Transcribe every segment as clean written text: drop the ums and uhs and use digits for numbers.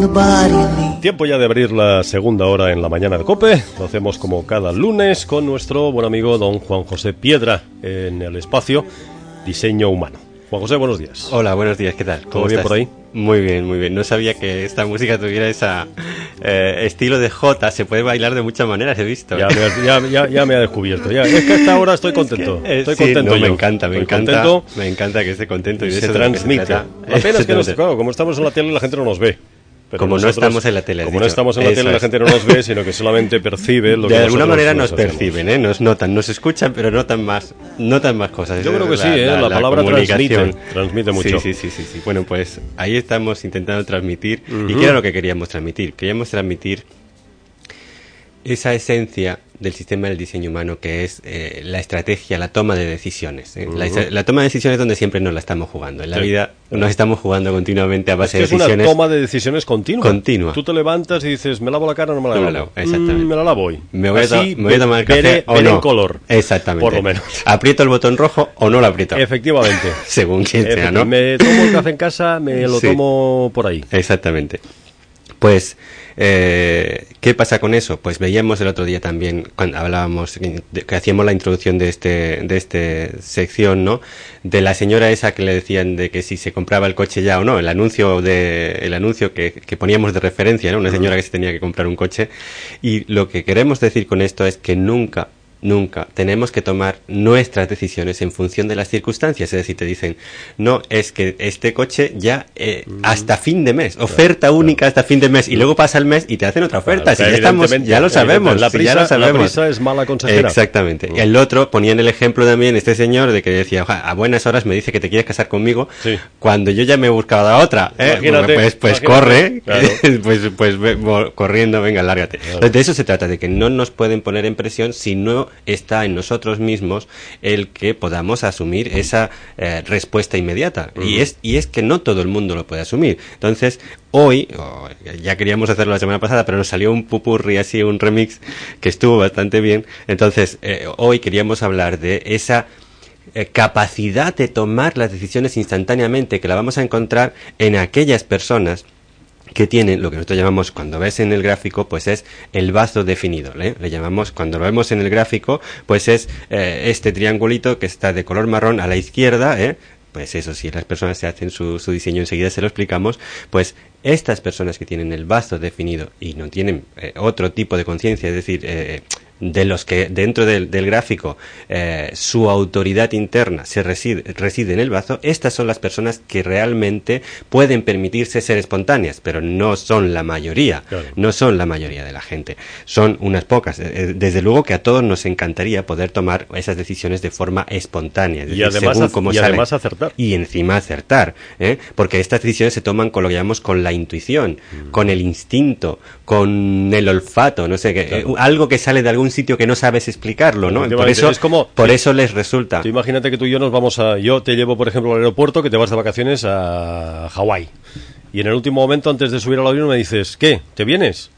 Tiempo ya de abrir la segunda hora en la mañana de COPE. Lo hacemos como cada lunes con nuestro buen amigo don Juan José Piedra en el espacio Diseño Humano. Juan José, buenos días. Hola, buenos días, ¿qué tal? ¿Todo bien por ahí? Muy bien, muy bien. No sabía que esta música tuviera ese estilo de Jota. Se puede bailar de muchas maneras, he visto. Ya me ha descubierto. Ya. Es que a esta hora estoy contento. Estoy contento. Me encanta que esté contento. Y de se eso transmite. La pena es que, claro, como estamos en la tele, la gente no nos ve. Pero como no estamos en la tele. Como no estamos en la tele, la gente no nos ve, sino que solamente percibe lo que de alguna manera nos hacemos. perciben, nos notan, nos escuchan, pero notan más cosas. Yo creo que sí, la palabra transmite mucho. Sí. Bueno, pues ahí estamos intentando transmitir. ¿Y qué era lo que queríamos transmitir? Queríamos transmitir esa esencia del sistema del diseño humano, que es la estrategia, la toma de decisiones. La toma de decisiones donde siempre nos la estamos jugando. En la vida nos estamos jugando continuamente a base de decisiones. Es una toma de decisiones continua. Tú te levantas y dices, ¿me lavo la cara o no me la lavo? Exactamente. Me la lavo hoy. Me voy a tomar el café o no. En color. Exactamente. Por lo menos. ¿Aprieto el botón rojo o no lo aprieto? Efectivamente. Según quien sea, ¿no? Me tomo el café en casa, me lo tomo por ahí. Exactamente. Pues, ¿qué pasa con eso? Pues veíamos el otro día también, cuando hablábamos, que hacíamos la introducción de esta sección, ¿no? De la señora esa que le decían de que si se compraba el coche ya o no, el anuncio que poníamos de referencia, ¿no? Una señora que se tenía que comprar un coche. Y lo que queremos decir con esto es que nunca tenemos que tomar nuestras decisiones en función de las circunstancias. Es decir, te dicen, no, es que este coche ya hasta fin de mes, oferta única hasta fin de mes, y luego pasa el mes y te hacen otra oferta. Ya lo sabemos. La prisa es mala consejera. Exactamente. Y el otro ponía en el ejemplo también este señor de que decía, a buenas horas me dice que te quieres casar conmigo, cuando yo ya me he buscado a otra. Pues corre, claro. pues corriendo, venga, lárgate. Claro. Entonces, de eso se trata, de que no nos pueden poner en presión si no está en nosotros mismos el que podamos asumir esa respuesta inmediata. Y es que no todo el mundo lo puede asumir. Entonces, hoy, ya queríamos hacerlo la semana pasada, pero nos salió un pupurri así, un remix que estuvo bastante bien. Entonces, hoy queríamos hablar de esa capacidad de tomar las decisiones instantáneamente, que la vamos a encontrar en aquellas personas que tienen lo que nosotros llamamos, cuando ves en el gráfico, pues es el bazo definido, le llamamos, cuando lo vemos en el gráfico, pues es este triangulito que está de color marrón a la izquierda, pues eso, si las personas se hacen su diseño, enseguida se lo explicamos. Pues estas personas que tienen el bazo definido y no tienen otro tipo de conciencia, es decir, de los que dentro del gráfico su autoridad interna se reside en el bazo, estas son las personas que realmente pueden permitirse ser espontáneas, pero no son la mayoría. Claro. No son la mayoría de la gente, son unas pocas. Desde luego que a todos nos encantaría poder tomar esas decisiones de forma espontánea, es decir, además acertar. Y encima acertar, porque estas decisiones se toman con lo que llamamos con la intuición, con el instinto, con el olfato, no sé, claro. Algo que sale de algún sitio que no sabes explicarlo, ¿no? Por eso les resulta. Tú imagínate que tú y yo yo te llevo, por ejemplo, al aeropuerto, que te vas de vacaciones a Hawái, y en el último momento, antes de subir al avión, me dices, ¿qué? ¿Te vienes?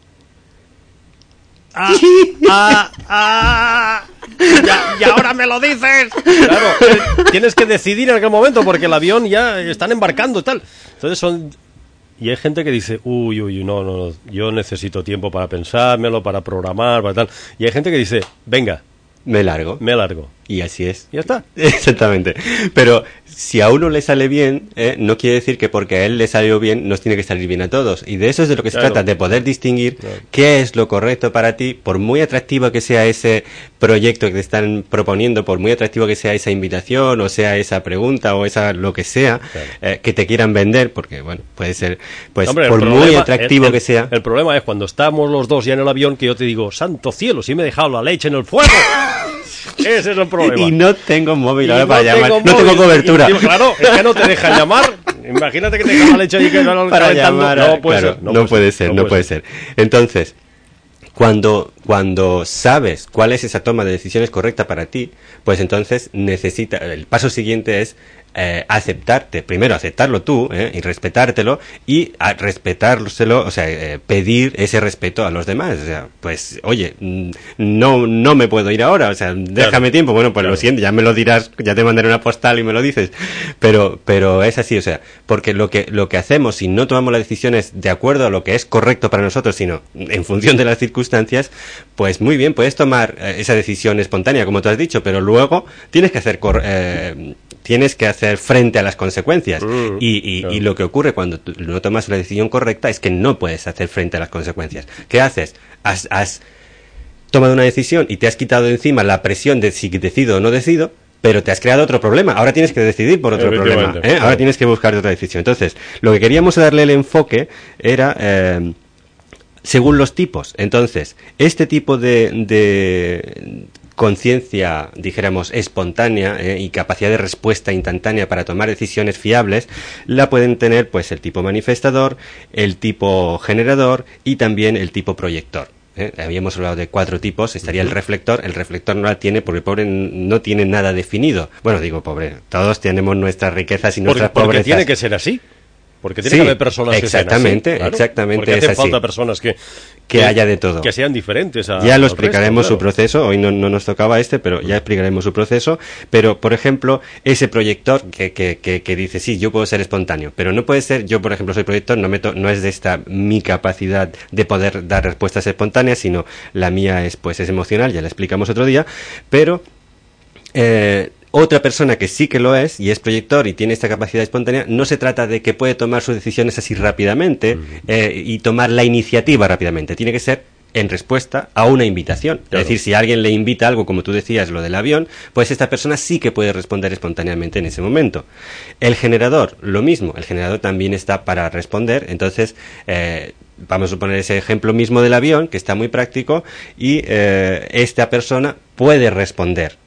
Y ahora me lo dices. Claro, tienes que decidir en aquel momento, porque el avión ya están embarcando y tal. Entonces y hay gente que dice, no, yo necesito tiempo para pensármelo, para programar, para tal. Y hay gente que dice, venga, me largo. Y así es. Ya está. Exactamente. Pero si a uno le sale bien, no quiere decir que porque a él le salió bien, nos tiene que salir bien a todos. Y de eso es de lo que se trata, de poder distinguir qué es lo correcto para ti, por muy atractivo que sea ese proyecto que te están proponiendo, por muy atractivo que sea esa invitación, o sea esa pregunta, o esa lo que sea, que te quieran vender, porque bueno, puede ser, pues, hombre, por muy atractivo que sea. El problema es cuando estamos los dos ya en el avión, que yo te digo, santo cielo, si me he dejado la leche en el fuego. Ese es el problema. Y no tengo móvil ahora para llamar. No tengo cobertura. Claro, es que no te dejan llamar. Imagínate que te deja la leche ahí que para llamar. No puede ser. Entonces, cuando cuando sabes cuál es esa toma de decisiones correcta para ti, pues entonces el paso siguiente es aceptarte, primero aceptarlo tú y respetártelo y respetárselo, o sea, pedir ese respeto a los demás. O sea, pues, oye, no me puedo ir ahora, o sea, déjame tiempo. Bueno, pues lo siento, ya me lo dirás, ya te mandaré una postal y me lo dices. Pero es así, o sea, porque lo que hacemos si no tomamos las decisiones de acuerdo a lo que es correcto para nosotros, sino en función de las circunstancias, pues muy bien, puedes tomar esa decisión espontánea, como tú has dicho, pero luego tienes que hacer frente a las consecuencias. Y lo que ocurre cuando tú no tomas la decisión correcta es que no puedes hacer frente a las consecuencias. ¿Qué haces? Has tomado una decisión y te has quitado de encima la presión de si decido o no decido, pero te has creado otro problema. Ahora tienes que decidir por otro problema. Ahora tienes que buscar otra decisión. Entonces, lo que queríamos darle el enfoque era según los tipos. Entonces, este tipo de conciencia, dijéramos, espontánea y capacidad de respuesta instantánea para tomar decisiones fiables, la pueden tener pues el tipo manifestador, el tipo generador y también el tipo proyector. Habíamos hablado de 4 tipos, estaría el reflector no la tiene porque pobre no tiene nada definido. Bueno, digo pobre, todos tenemos nuestras riquezas y nuestras pobrezas. Porque tiene que ser así. Porque tiene que haber personas que sean así, claro. Exactamente, porque hace falta personas que haya de todo. Que sean diferentes. Ya lo explicaremos su proceso, hoy no nos tocaba pero ya explicaremos su proceso. Pero, por ejemplo, ese proyector que dice, sí, yo puedo ser espontáneo, pero no puede ser, yo por ejemplo soy proyector, no es de esta mi capacidad de poder dar respuestas espontáneas, sino la mía es emocional, ya la explicamos otro día, pero otra persona que sí que lo es y es proyector y tiene esta capacidad espontánea, no se trata de que puede tomar sus decisiones así rápidamente y tomar la iniciativa rápidamente. Tiene que ser en respuesta a una invitación. Claro. Es decir, si alguien le invita algo, como tú decías, lo del avión, pues esta persona sí que puede responder espontáneamente en ese momento. El generador, lo mismo. El generador también está para responder. Entonces, vamos a suponer ese ejemplo mismo del avión, que está muy práctico, y esta persona puede responder.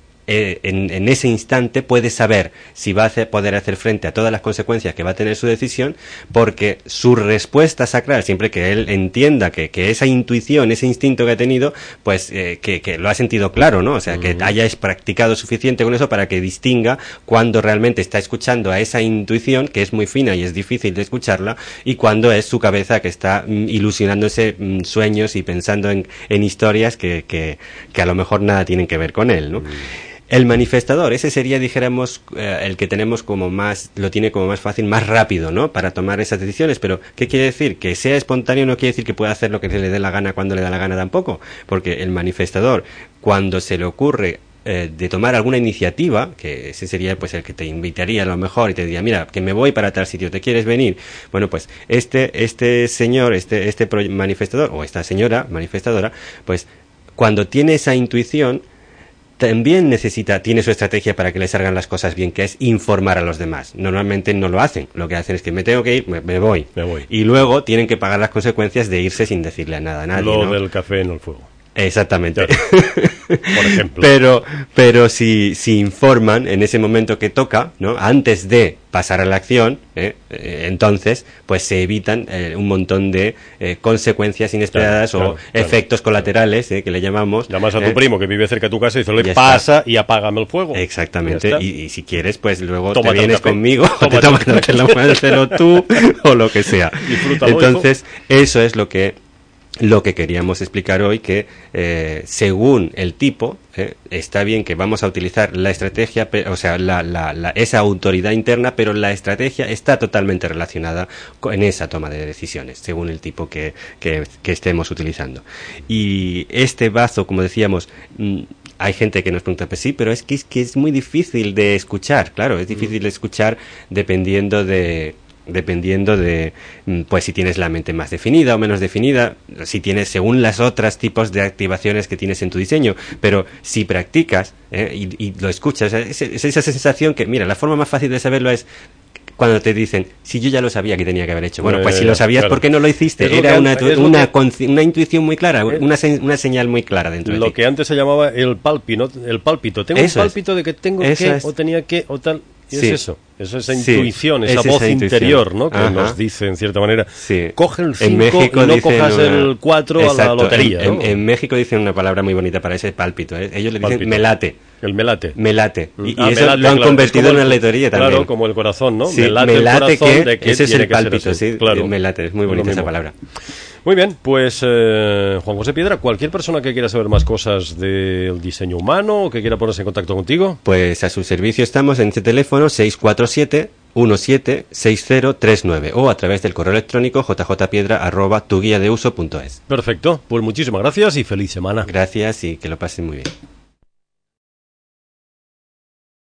En ese instante puede saber si va a poder hacer frente a todas las consecuencias que va a tener su decisión, porque su respuesta sacral, siempre que él entienda que esa intuición, ese instinto que ha tenido, pues que lo ha sentido claro, ¿no? O sea, que haya practicado suficiente con eso para que distinga cuando realmente está escuchando a esa intuición, que es muy fina y es difícil de escucharla, y cuando es su cabeza que está ilusionándose sueños y pensando en historias que a lo mejor nada tienen que ver con él, ¿no? El manifestador, ese sería, dijéramos, el que tenemos lo tiene como más fácil, más rápido, ¿no? Para tomar esas decisiones. Pero, ¿qué quiere decir? Que sea espontáneo no quiere decir que pueda hacer lo que se le dé la gana cuando le da la gana tampoco. Porque el manifestador, cuando se le ocurre de tomar alguna iniciativa, que ese sería pues el que te invitaría a lo mejor y te diría, mira, que me voy para tal sitio, ¿te quieres venir? Bueno, pues este señor, este manifestador, o esta señora manifestadora, pues cuando tiene esa intuición, también tiene su estrategia para que le salgan las cosas bien, que es informar a los demás. Normalmente no lo hacen. Lo que hacen es que me tengo que ir, me voy. Y luego tienen que pagar las consecuencias de irse sin decirle nada a nadie. Lo del café en el fuego. Exactamente. Por ejemplo. Pero si informan en ese momento que toca, ¿no? Antes de pasar a la acción, entonces, pues se evitan un montón de consecuencias inesperadas o efectos colaterales, que le llamamos. Llamas a tu primo que vive cerca de tu casa y dices, pasa y apágame el fuego. Exactamente. Y si quieres, pues luego te vienes conmigo, o te tomas tú, o lo que sea. Entonces, eso es lo que queríamos explicar hoy, que según el tipo, está bien que vamos a utilizar la estrategia, o sea, esa autoridad interna, pero la estrategia está totalmente relacionada con esa toma de decisiones, según el tipo que estemos utilizando. Y este bazo, como decíamos, hay gente que nos pregunta, pues sí, pero es que es muy difícil de escuchar. Claro, es difícil de escuchar dependiendo de pues si tienes la mente más definida o menos definida, si tienes según las otras tipos de activaciones que tienes en tu diseño. Pero si practicas y lo escuchas, es esa sensación que, mira, la forma más fácil de saberlo es cuando te dicen, si yo ya lo sabía que tenía que haber hecho. Bueno, pues si lo sabías, ¿por qué no lo hiciste? Era una intuición muy clara, una señal muy clara dentro de ti. Lo que antes se llamaba el pálpito, ¿no? El pálpito. Tengo un pálpito de que tengo que, o tenía que, o tal. Y es eso, esa intuición, esa voz interior, ¿no? Que nos dice, en cierta manera, coge el 5 y no cojas el 4 a la lotería. En México dicen una palabra muy bonita para ese pálpito, ¿eh? Ellos le dicen melate. El melate. Melate. Y eso melate, lo han convertido en una lotería también. Claro, como el corazón, ¿no? Sí, melate el corazón de que ese es el pálpito, sí. Claro. Melate, es muy bonita esa palabra. Muy bien, pues Juan José Piedra, cualquier persona que quiera saber más cosas del diseño humano o que quiera ponerse en contacto contigo. Pues a su servicio estamos en este teléfono 647-176039 o a través del correo electrónico jjpiedra@tuguiadeuso.es. Perfecto, pues muchísimas gracias y feliz semana. Gracias y que lo pasen muy bien.